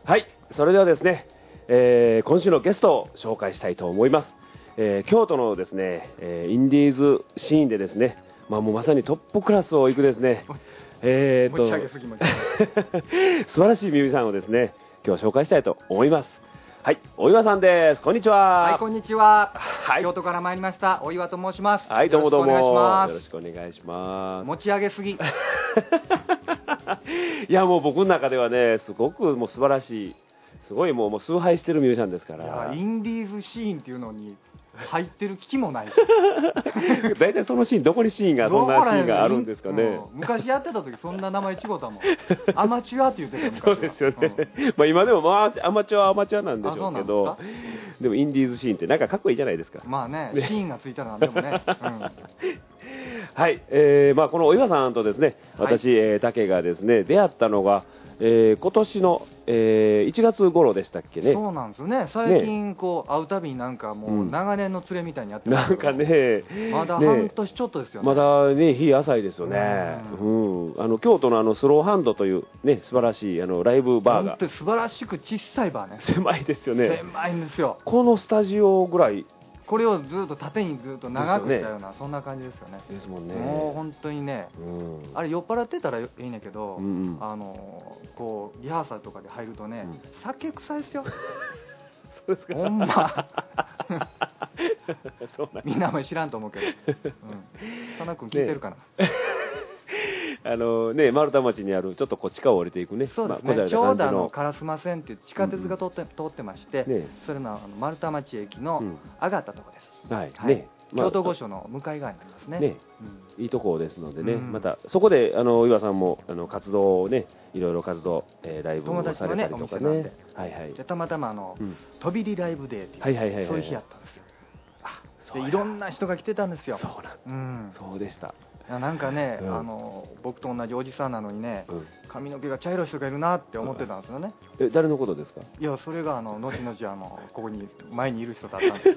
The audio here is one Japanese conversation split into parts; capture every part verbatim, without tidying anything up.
はい、それではですね、えー、今週のゲストを紹介したいと思います。えー、京都のですね、えー、インディーズシーンでですね、まあ、もうまさにトップクラスをいくですね、えーと持ち上げすぎ持ち上げ素晴らしいミュージシャンをですね、今日は紹介したいと思います。はい、お岩さんです。こんにちは。 はい、こんにちは。 はい、 京都から参りましたお岩と申します。 はい、どうもどうも。 よろしくお願いします。 よろしくお願いします。 持ち上げすぎ。 いや、もう僕の中ではね、すごくもう素晴らしい、すごいもう、もう崇拝してるミュージシャンですから。 いや、インディーズシーンっていうのに入ってる気もないし。 大体そのシーン、どこにシーンが、どんなシーンがあるんですかね。 うん、昔やってた時そんな名前違うたもん。アマチュアって言ってた昔。 そうですよね。うん、まあ今でも、まあ、アマチュアはアマチュアなんでしょうけど、で, でもインディーズシーンってなんかかっこいいじゃないですか。 まあね、シーンがついたらなんでもね。うん、 はい、えーまあ、このお岩さんとですね、私、はい、えー、竹がですね、出会ったのが、えー、今年の、えー、いちがつ頃でしたっけね。 そうなんですよね。最近こう、ね、会うたびになんかもう長年の連れみたいにやってますけど、 なんかね、 まだ半年ちょっとですよね。 まだね、日浅いですよね。うん、うん、あの京都のあのスローハンドというね、素晴らしいあのライブバーが。 本当に素晴らしく小さいバーね。 狭いですよね。 狭いんですよ。 このスタジオぐらい。 これをずっと縦にずっと長くしたような、ね、そんな感じですよね。 ですもんね。 もう本当にね、うん、あれ酔っ払ってたらいいねんけど、うん、あのこうリハーサルとかで入るとね、うん、酒臭いですよ。 そうですか。 ほんま。 そうなんみんなも知らんと思うけど、うん、佐野君聞いてるかな。ねあのね、丸太町にあるちょっとこう地下を降りていくね、 そうですね、まあ、ちょうどあの烏丸線っていう地下鉄が通って、うん、通ってまして、ね、それのあの丸太町駅の上がったところです、うん、はい、はい、ね、まあ、京都御所の向かい側になりますね、ね、うん、いいとこですのでね、うん、またそこであの岩さんもあの活動をね、いろいろ活動、えー、ライブをされたりとかね、ね、はいはい、 でたまたまあの、うん、飛び入りライブデーっていう、 はいはいはいはい、 そういう日やったんですよ。でいろんな人が来てたんですよ。 そうなん、うん、そうでした。 なんかね、うん、あの僕と同じおじさんなのにね、うん、髪の毛が茶色い人がいるなって思ってたんですよね。 うん、え、誰のことですか？ いや、それがあの後々あのここに前にいる人だったんです。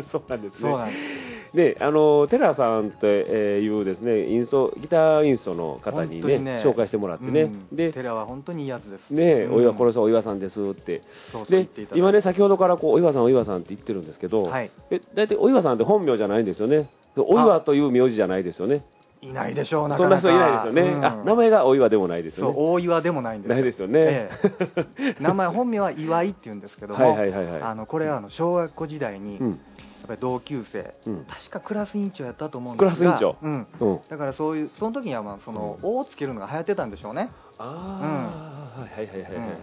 そうなんですね。 そうなんです。 で、あのテラさんというですね、インストギターインストの方に ね, ね紹介してもらってね、うん、 でテラは本当にいいやつですね、うん、お岩これさお岩さんですって。 そうそう、 で今ね、先ほどからこうお岩さんお岩さんって言ってるんですけど、はい、え大体お岩さんって本名じゃないんですよね。お岩という名字じゃないですよね。 いないでしょう、なかなか。 そんな人いないですよね。うん、あ、名前がお岩でもないですよね。 そう、大岩でもないんですよ。 ないですよね。ええ、名前本名は岩井って言うんですけども、はいはいはいはい、あのこれはあの小学校時代に、うん、やっぱり同級生、うん、確かクラス委員長やったと思うんですが、 クラス委員長、 うんうん、だからそういうその時にはまあその「お」をつけるのが流行ってたんでしょうね。 ああ、はいはいはいはいはい。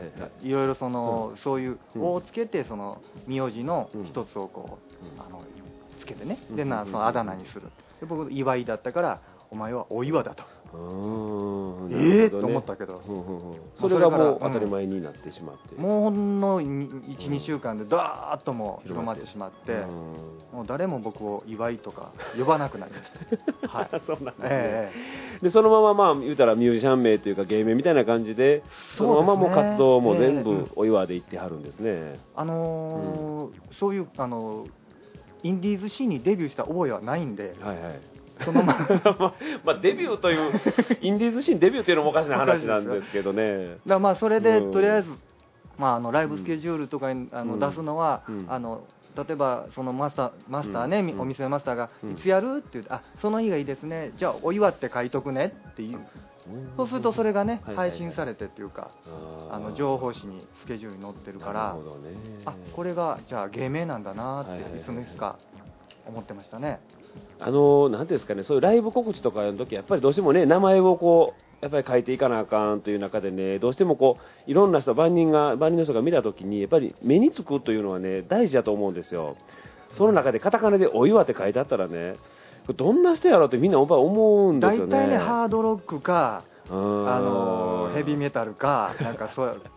いろいろその、うん、そういう「お」をつけてその名字の一つをこう、うん、あのつけてね、でなそのあだ名にする。で僕岩井だったからお前はお岩だと。ええー、と思ったけど、 うんうんうん、それがもう当たり前になってしまって、 うん、もうほんのいち、にしゅうかんでダーッとも広まってしまって、うん、もう誰も僕を岩井とか呼ばなくなりました。はい、 そうなんですね。えー、でそのまままあ言うたらミュージシャン名というか芸名みたいな感じで、そのままもう活動も全部お岩で行ってはるんですね。えー、 あのーうん、そういうあのインディーズシーンにデビューした覚えはないんで。はいはい、そのまままあデビューというインディーズシーンデビューというのもおかしな話なんですけどね。 だからまあそれで、うん、とりあえず、まあ、あのライブスケジュールとかに、うん、あの出すのは、うん、あの例えばそのマスターマスターね、うん、お店のマスターが、うん、いつやるって言って、あその日がいいですね、じゃあお祝って書いとくねっていう、そうするとそれがね、はいはいはい、配信されてっていうか、あの情報誌にスケジュールに載ってるから、なるほどね、あこれがじゃあ芸名なんだなって、はいはいはい、いつの日か思ってましたね。 あのなんですかね、そういうライブ告知とかの時やっぱりどうしてもね、名前をこうやっぱり書いていかなあかんという中でね、どうしてもこういろんな人万人が万人の人が見た時にやっぱり目につくというのはね大事だと思うんですよ。その中でカタカナでお岩って書いてあったらね、どんな人やろうってみんなやっぱり思うんですよね。 大体ねハードロックかあのヘビーメタルかなんかそう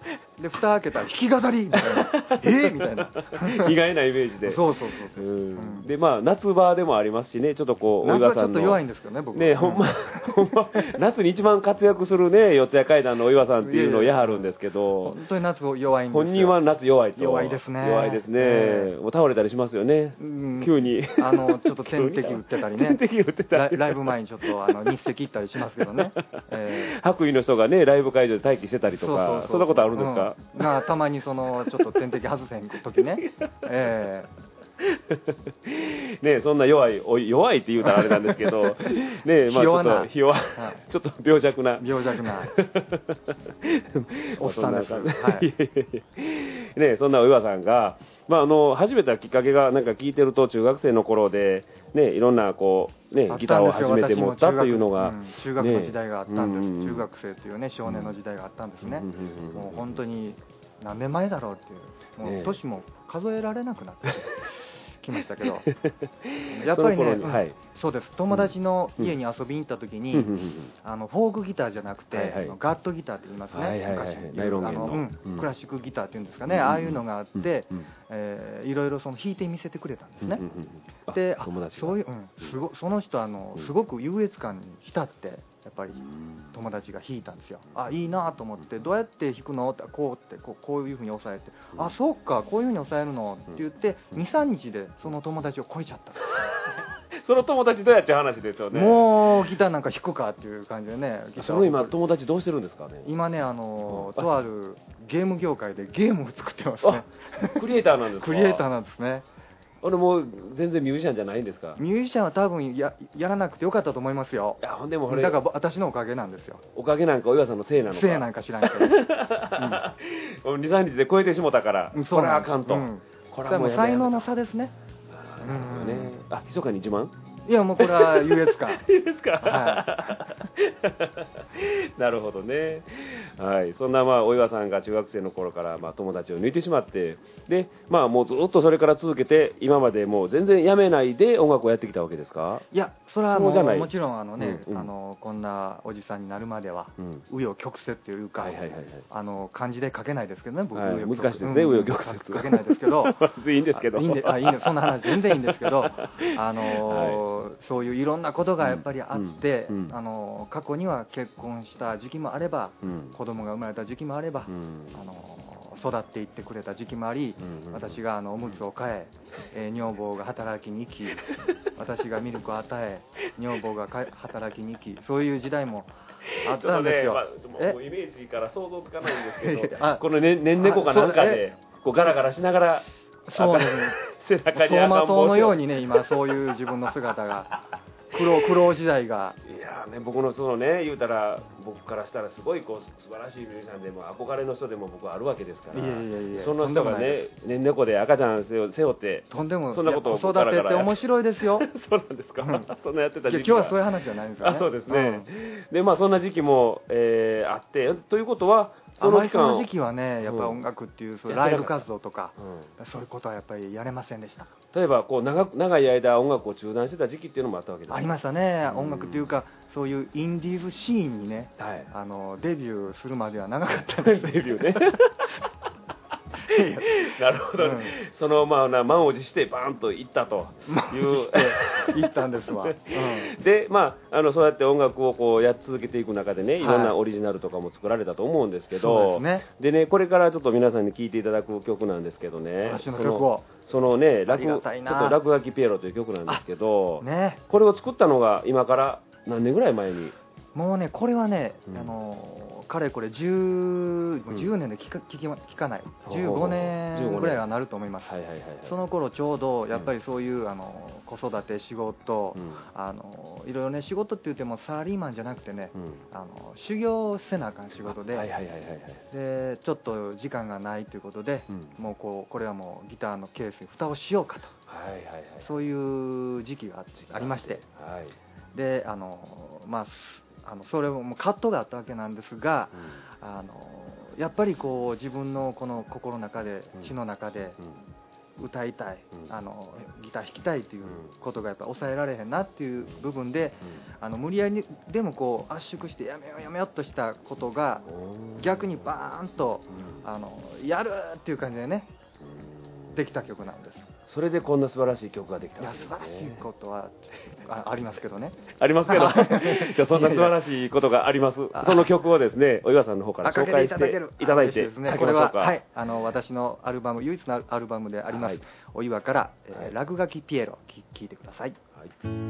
で蓋開けたら弾き語りみたいなえーみたいな意外なイメージでそうそうそうそう、 うん、でまあ夏場でもありますしね、ちょっとこう夏はちょっと弱いんですけどね僕ね、ほんまほんま夏に一番活躍するね四谷怪談のお岩さんっていうのをやはるんですけど、 本当に夏弱いんですよ。 本人は夏弱いと。 弱いですね。 弱いですね、 えー、 もう倒れたりしますよね、うん、急にあのちょっと点滴打ってたりね点滴打ってたりラ, ライブ前にちょっとあの日赤行ったりしますけどね、えー、白衣の人がねライブ会場で待機してたりとか、そうそうそう、そんなことあるんですか、 うん、まあ、たまにそのちょっと点滴外せん時ね、えーね、そんな弱いお弱いって言うたらあれなんですけどね、まあ、ちょっとひ弱、はい、ちょっと病弱な病弱なおっさんです、はいね、そんなお岩さんが、まあ、あの始めたきっかけがなんか聞いてると中学生の頃で、ね、いろんなこう、ね、ギターを始めて持ったというのが、 うん、中学の時代があったんです、ね、中学生という、ね、少年の時代があったんですね、うん、もう本当に何年前だろうっていう、もう年も数えられなくなってきましたけどやっぱりね、うん、はい、そうです、友達の家に遊びに行った時に、うん、あのフォークギターじゃなくて、はいはい、ガットギターって言いますね、はいはいはい、昔ナイロン弦の、うんうん、クラシックギターっていうんですかね、うん、ああいうのがあって、うん、えー、いろいろその弾いてみせてくれたんですね、うんうんうん、で、あ、そういう、うん、すごその人あのすごく優越感に浸ってやっぱり友達が弾いたんですよ。あ、いいなと思って、どうやって弾くのってこうってこう、こういう風に押さえて、あ、そうか、こういう風に押さえるのって言って にさんにちでその友達を超えちゃったんですその友達どうやっちゃう話ですよね。 もうギターなんか弾くかっていう感じでね。 その今友達どうしてるんですかね。 今ね、あのとあるゲーム業界でゲームを作ってますね。 クリエイターなんですか。 クリエイターなんですね。 俺もう全然ミュージシャンじゃないんですか。 ミュージシャンは多分 や, やらなくてよかったと思いますよ。 いや、ほんでもこれだから私のおかげなんですよ。 おかげなんかお岩さんのせいなのか。 せいなんか知らんけど、 うん、にさんにちで超えてしもたから、うん、これはあかんと、うん、 これはもう才能の差ですね。 あ、なるほどね。あ、密かに自慢。 いや、もうこれは優越感優越感、 はい、 なるほどね。はい、そんなまあお岩さんが中学生の頃からまあ友達を抜いてしまって、でまあもうずっとそれから続けて今までもう全然やめないで音楽をやってきたわけですか。 いや、それはもうもちろんあのね、うんうん、あのこんなおじさんになるまでは紆余、うん、曲折っていうか、はいはいはいはい、あの漢字で書けないですけどね、僕、はい、 難しいですね、紆余、曲折書けないですけどいいんですけど、 いいんで、あ、いいんで、そんな話全然いいんですけど、あの、はい、そういういろんなことがやっぱりあって、うんうん、あの過去には結婚した時期もあれば、うん、子供が生まれた時期もあれば、うん、あの育っていってくれた時期もあり、うんうん、私があのおむつを替ええー、女房が働きに行き私がミルクを与え女房がか働きに行き、そういう時代もあったんですよ。 ちょっとね、まあ、もうイメージから想像つかないんですけどこのねん猫かなんかでこうガラガラしながら、 そうですね、背中に走馬灯のようにね、今そういう自分の姿が苦労苦労時代が、 いやね、僕のそのね、言うたら僕からしたらすごいこう素晴らしいミュージシャンでも憧れの人でも僕はあるわけですから、いやいやいや、その人がね、ねん猫で赤ちゃん背負ってとんでもそんなことを子育てって面白いですよ。 そうなんですか、うん、そんなやってた時期今日はそういう話じゃないんですよね。 あ、そうですね、うん、でまあそんな時期も、えー、あってということはその期間、あまりその時期はね、やっぱり音楽っていう、うん、そういうライブ活動とか、うん、そういうことはやっぱりやれませんでした。 例えばこう 長, 長い間音楽を中断してた時期っていうのもあったわけですか。 ありましたね、うん、音楽というかそういうインディーズシーンにね、はい、あのデビューするまでは長かったんですデビューねなるほど、ね、うん、そのまあな満を持してバーンと行ったという行ったんですわ、うん、 でまああのそうやって音楽をこうやっ続けていく中でね、いろんなオリジナルとかも作られたと思うんですけど、はい、そうですね、でね、これからちょっと皆さんに聴いていただく曲なんですけどね、 私の曲をそのね、落ちょっと落書きピエロという曲なんですけど、ね、これを作ったのが今から何年ぐらい前に。 もうね、これはね、うん、あのかれこれ 10, じゅうねんで聞か、聞き聞かないじゅうごねんぐらいはなると思います。その頃ちょうどやっぱりそういう、うん、あの子育て仕事、うん、あのいろいろね、仕事って言ってもサラリーマンじゃなくてね、うん、あの修行せなあかん仕事で、でちょっと時間がないということで、うん、もうこうこれはもうギターのケースに蓋をしようかと、はいはいはい、そういう時期が あ, ありまして、はい、であのまああのそれも葛藤があったわけなんですが、うん、あのやっぱりこう自分のこの心の中で、うん、血の中で歌いたい、うん、あのギター弾きたいということがやっぱ抑えられへんなっていう部分で、うん、あの無理やりでもこう圧縮してやめようやめようとしたことが逆にバーンとあのやるっていう感じでねできた曲なんです。 それでこんな素晴らしい曲ができたわけですね。 いや素晴らしいことは あ, ありますけどねありますけどじゃあそんな素晴らしいことがあります。その曲をですねお岩さんの方から紹介していただいてですね。これは、はい、あの私のアルバム唯一のアルバムであります、はい、お岩から、えー、落書きピエロ聴いてください。はい、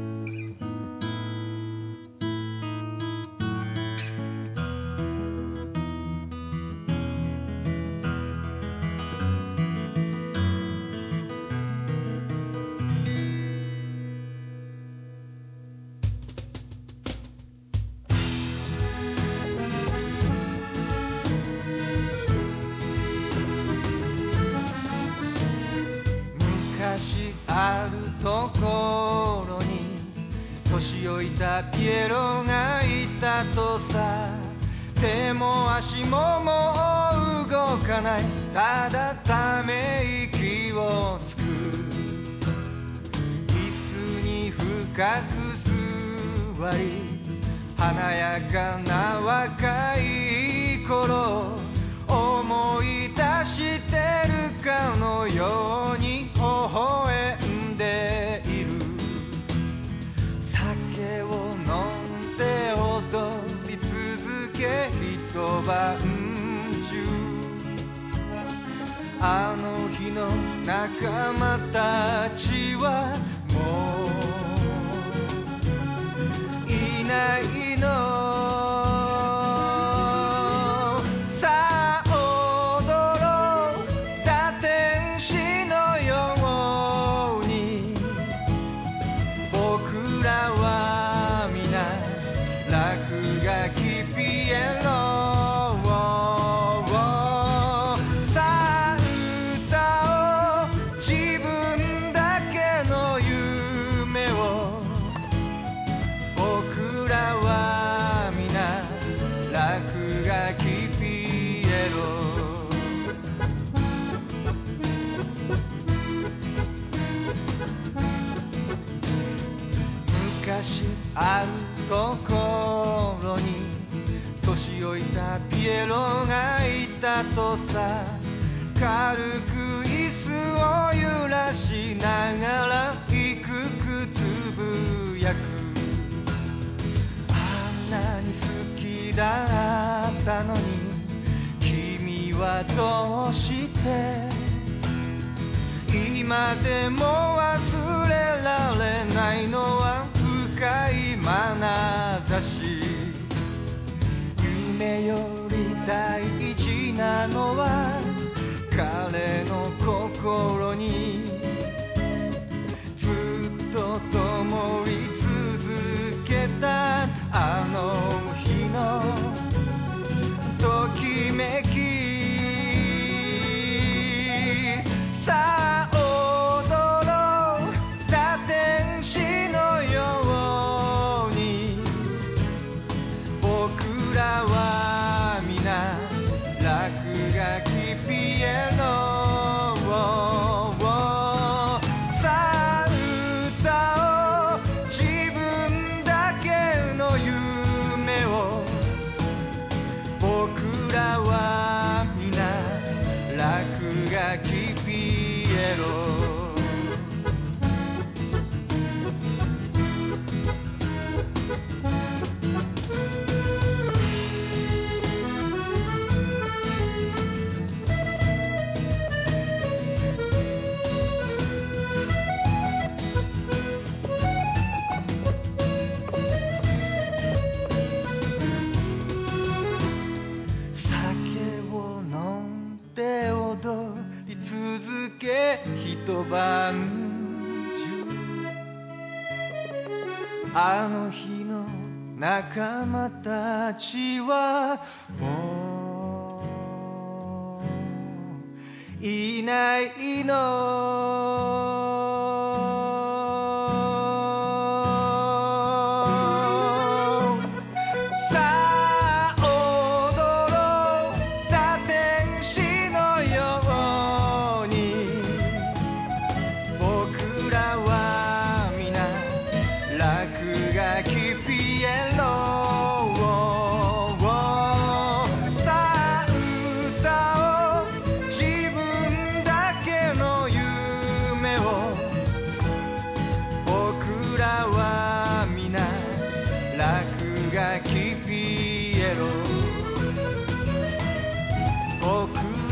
あるところに年老いたピエロがいたとさ。手も足ももう動かない、ただため息をつく。椅子に深く座り華やかな若い頃思い出してるかのように微笑んでいる。酒を飲んで踊り続け一晩中、あの日の仲間たちはもういないの。あるところに年老いたピエロがいたとさ。軽く椅子を揺らしながら低くつぶやく。あんなに好きだったのに君はどうして今でも忘れられないのは深い眼差し。夢より大事なのは彼の心にずっと灯り続けたあの日のときめき。さあ踊ろう堕天使のように、僕らは皆落書きピエロ。さあ歌おう自分だけの夢を、僕らは皆落書きピエロ。一晩中あの日の仲間たちはもういないの。さあ歌おう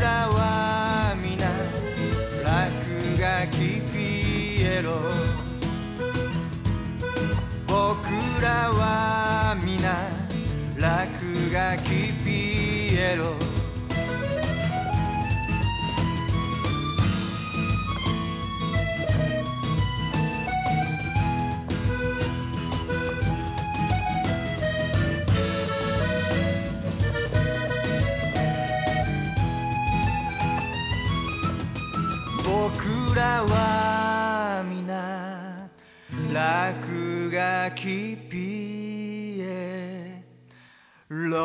らは皆落書きピエロ僕らは皆落書きピエロ僕らは皆落書きピエロ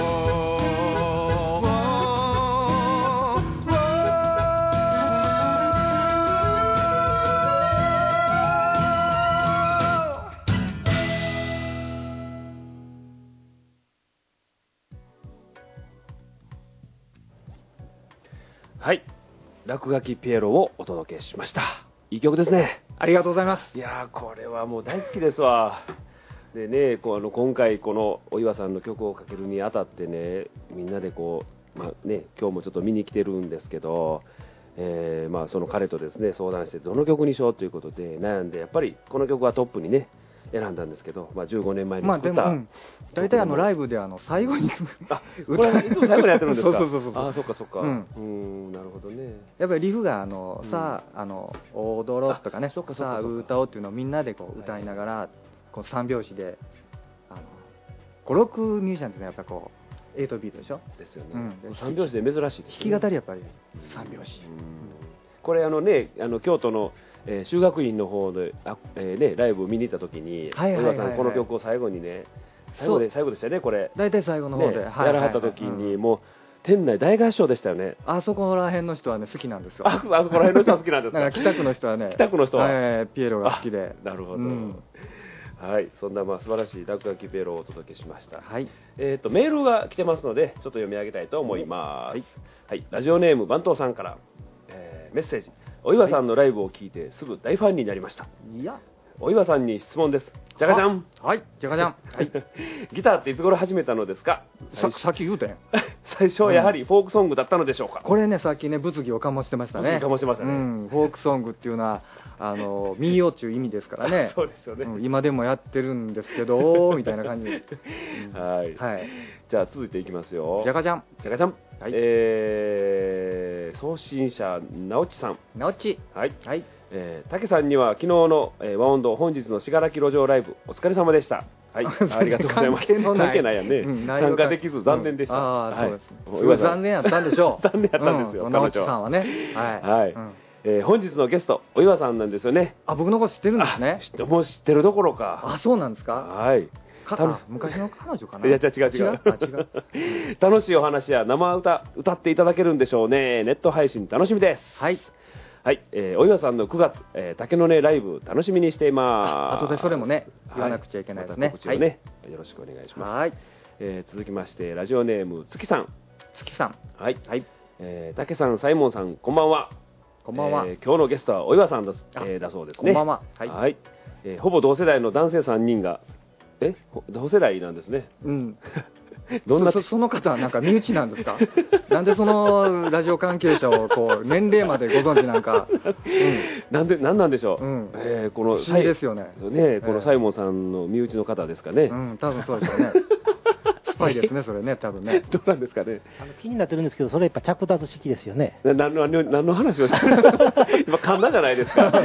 はい、落書きピエロをお届けしました。いい曲ですね。 ありがとうございます。 いやー、これはもう大好きですわ。でね、こうあの今回このお岩さんの曲をかけるにあたってね、みんなでこう、まあね、今日もちょっと見に来てるんですけど、えーまあ、その彼とですね相談してどの曲にしようということで悩んで、やっぱりこの曲はトップにね選んだんですけど、まあ、じゅうごねんまえに作った、 まあでも、うん、大体あのライブであの最後にあ、これいつも最後にやってるんですか。 そうそうそうそう。 あ、そっかそっか。ううん、 ーん、なるほどね。 やっぱりリフがあの、 うん、 さああの踊ろうとかね、 そっかそっかそっか、 さあ歌おうっていうのをみんなでこう歌いながら、はい、こう三拍子であのご、ろくミュージシャンですね、やっぱこうエイトビートでしょ。 ですよね。 うん、 三拍子で珍しいです、ね。 弾き語りやっぱり三拍子。うん、 これあのね、あの京都のえー、修学院の方であ、えーね、ライブを見に行った時に、 はいはいはいはい、 お岩さんこの曲を最後にね、最後で最後でしたよね、これ。 大体最後の方で、 ね、はいはいはい、やらはった時に、うん、もう店内大合唱でしたよね。 あそこら辺の人はね好きなんですよ。 あ, あそこら辺の人は好きなんですか。 なんか北区の人はね、 北区の人は、 えー、ピエロが好きで。 なるほど。 うん、 はい、そんなまあ素晴らしい落書きピエロをお届けしました。 はい。 えっ、ー、とメールが来てますのでちょっと読み上げたいと思います。はい。はい、ラジオネーム番頭さんから、えー、メッセージ。お岩さんのライブを聞いてすぐ大ファンになりました。 いや、 お岩さんに質問です。じゃがじゃん。 はい、じゃがじゃん。はい。 ギターっていつ頃始めたのですか。 さ, さっき言うたやん。 最初はやはりフォークソングだったのでしょうか。 これね、さっきね物議を醸してましたね。 物議を醸してましたね。 うん、フォークソングっていうのはあの民謡っていう意味ですからね。 そうですよね、 うん。今でもやってるんですけどみたいな感じで。 うん、はい。はい。じゃあ続いていきますよ。 じゃがじゃん。 じゃがじゃん。はい。えー、送信者なおちさん。 なおち。 はい。 はい。 えー、たけさんには昨日の、えー、和音頭本日の信楽路上ライブお疲れ様でした。はい、ありがとうございます。関係のない関係ないやんね、うん、参加できず残念でした。うん、 ああ、そうです。すごい残念やったんでしょう。 残念やったんですよ。 うん、直地さんはね。はい。 はい。うん、えー、本日のゲストお岩さんなんですよね。 あ、僕のこと知ってるんですね。 知ってもう知ってるどころか。 あ、そうなんですか。 はい。 昔の彼女かな。 いや違う違う違う。違う楽しいお話や生歌歌っていただけるんでしょうね。ネット配信楽しみです。 はい。 はい、えー、お岩さんのくがつ、えー、竹の根ライブ楽しみにしています。 あとでそれもね言わなくちゃいけないですね。 はい、また告知をね、はい、よろしくお願いします。 はい、 えー、続きましてラジオネーム月さん。 月さん。 はいはい。えー、竹さん、サイモンさん、こんばんは。 こんばんは。 えー、今日のゲストはお岩さんです、えー、だそうですね。 こんばんは。 はい。はい、えー、ほぼ同世代の男性さんにんがえ同世代なんですね。 うん。 どんなそ, その方はなんか身内なんですか。なんでそのラジオ関係者をこう年齢までご存知なんか、うん、 なんでなんなんでしょう、うんえー、この不思議ですよね。 ねこのサイモンさんの身内の方ですかね。 うん、多分そうですよね。スパイですね、それね、多分ね。 どうなんですかね。 あの気になってるんですけど、それやっぱ着脱式ですよね。 な何の何の話をしてる今噛んだじゃないですか。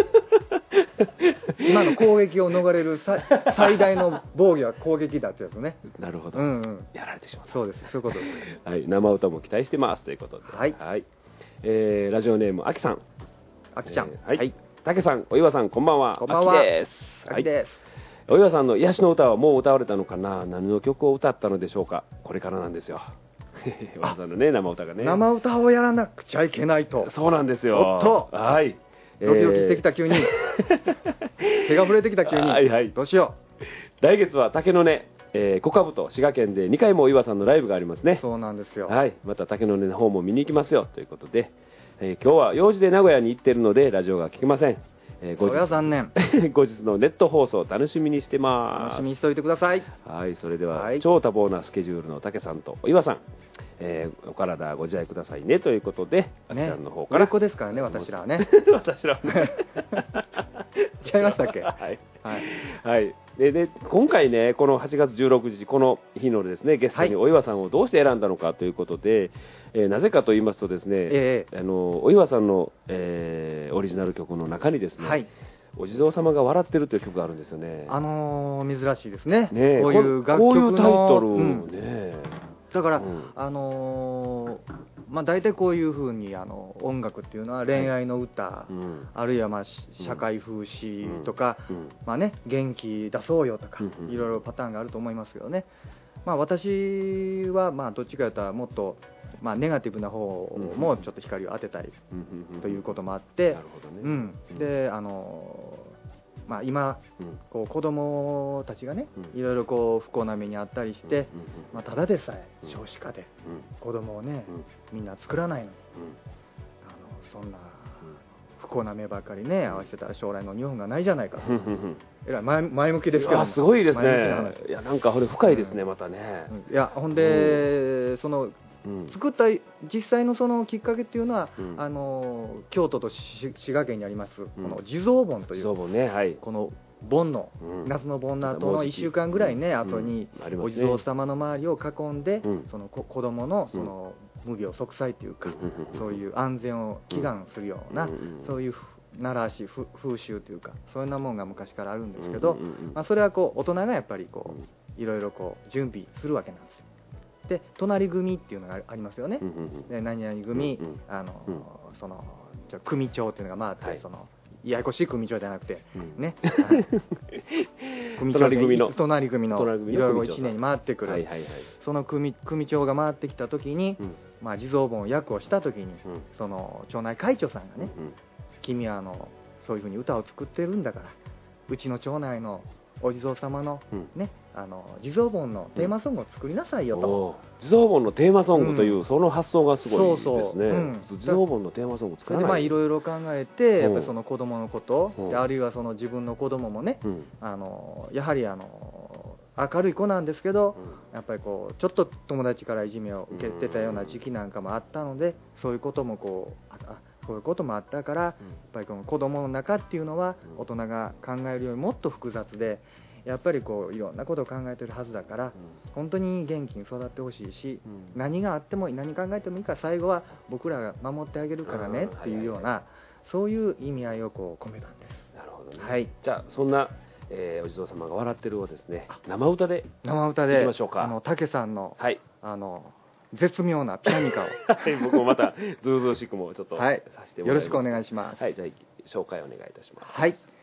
今の攻撃を逃れる最大の防御は攻撃だってやつね。 なるほど、 うんうん、 やられてしまう。 そうです、そういうことです。 はい、生歌も期待してますということで、 はいはい、えー、ラジオネームあきさん。 あきちゃん、 えー、はい、たけさん、お岩さん、こんばんは。 こんばんは。 あきです。 あきです。 お岩さんの癒しの歌はもう歌われたのかな。何の曲を歌ったのでしょうか。これからなんですよ。お岩さんのね、生歌がね。 生歌をやらなくちゃいけないと。 そうなんですよ。 おっと、 はい。 ドキドキしてきた急に、手が触れてきた急に、 はいはい、 どうしよう。来月は竹の根、えー、小株と滋賀県でにかいもお岩さんのライブがありますね。 そうなんですよ。 はい、また竹の根の方も見に行きますよということで、えー、今日は用事で名古屋に行っているのでラジオが聞けません。 えー、後日それは残念。 後日のネット放送楽しみにしてます。 楽しみにしておいてください。 はい、それでは、はい、超多忙なスケジュールの竹さんとお岩さん、 えー、お体ご自愛くださいねということで、あきちゃんの方から、 売れっ子ですからね、私らはね。 私らはね。 違いましたっけ？ はい。 はい。 はい。で、で、今回ね、このはちがつじゅうろくにち、この日のですね、ゲストにお岩さんをどうして選んだのかということで、えーなぜかと言いますとですね、 ええあの、お岩さんの、えーオリジナル曲の中にですね、 はい。 お地蔵様が笑ってるという曲があるんですよね。 あのー珍しいですね。 ねえこういう楽曲のこういうタイトル、 うんねだから、 うんあのーまあ、大体こういうふうにあの音楽っていうのは恋愛の歌、 うんあるいはまあし社会風刺とか、 うんまあね、元気出そうよとか、 うんいろいろパターンがあると思いますけどね、まあ、私はまあどっちかというともっと、まあ、ネガティブな方もちょっと光を当てたいということもあって、 なるほどね。 うんであのまあ、今、 うんこう子供たちがね、 うんいろいろこう不幸な目にあったりして、 うんうんまあ、ただでさえうん少子化でうん子供をね、 うんみんな作らないのに、あのそんな不幸な目ばかりね合わせてたら将来の日本がないじゃないかと、 うんうんうんえらい前前向きですけどあ、すごいですね前向きな話。 いや、なんかこれ深いですね、またね。 うんいやほんで、そのうん作った実際のそのきっかけっていうのは、 うんあの京都とし滋賀県にあります、こうんの地蔵盆という、 そうもね、はい。 この盆の、 うん夏の盆の後のいっしゅうかんぐらいね、 うん後に、 うんありますねお地蔵様の周りを囲んで、 うんそのこ子供のその無病息災というか、 うんそういう安全を祈願するような、 うんそういう奈良市ふ風習というか、そういうなもんが昔からあるんですけど、 うんうんうんまあ、それはこう大人がやっぱりこういろいろこう準備するわけなんですよ。で隣組っていうのがありますよね、 うんうんうんで何々組、 うんうんあのうんそのじゃあ組長っていうのがまああって、 はいそのややこしい組長じゃなくて、 うんね、はい組長隣組の隣組の隣組のいろいろ組長さんいちねんに回ってくる、 はいはいはい。 その組組長が回ってきた時に、 うんまあ、地蔵盆を役をした時に、 うんその町内会長さんがね、 うん君はあのそういうふうに歌を作ってるんだから、うちの町内のお地蔵様の、 うんね、あの地蔵盆のテーマソングを作りなさいよと、 おー地蔵盆のテーマソングという、 うんその発想がすごいですね。 そうそううん地蔵盆のテーマソング作らない。 それでまあいろいろ考えて、 うんやっぱりその子供のこと、 うんであるいはその自分の子供もね、 うんあのやはりあの明るい子なんですけど、やっぱりこうちょっと友達からいじめを受けてたような時期なんかもあったので、そういうこともこうああこういうこともあったから、やっぱりこの子供の中っていうのは大人が考えるよりもっと複雑で、やっぱりこういろんなことを考えてるはずだから、本当に元気に育ってほしいし、 うん何があっても何考えてもいいから最後は僕らが守ってあげるからねっていうようはいはいな、そういう意味合いをこう込めたんです。 なるほどね。 はいじゃあそんな、えーお地蔵様が笑ってるをですね、生歌で生歌で行きましょうか。 あの武さんの、 はい。 あの絶妙なピアニカをはい、僕もまたズーズーしくもちょっとはいさせてもらいます。 よろしくお願いします。 はい、じゃあ紹介お願いいたします。 はい。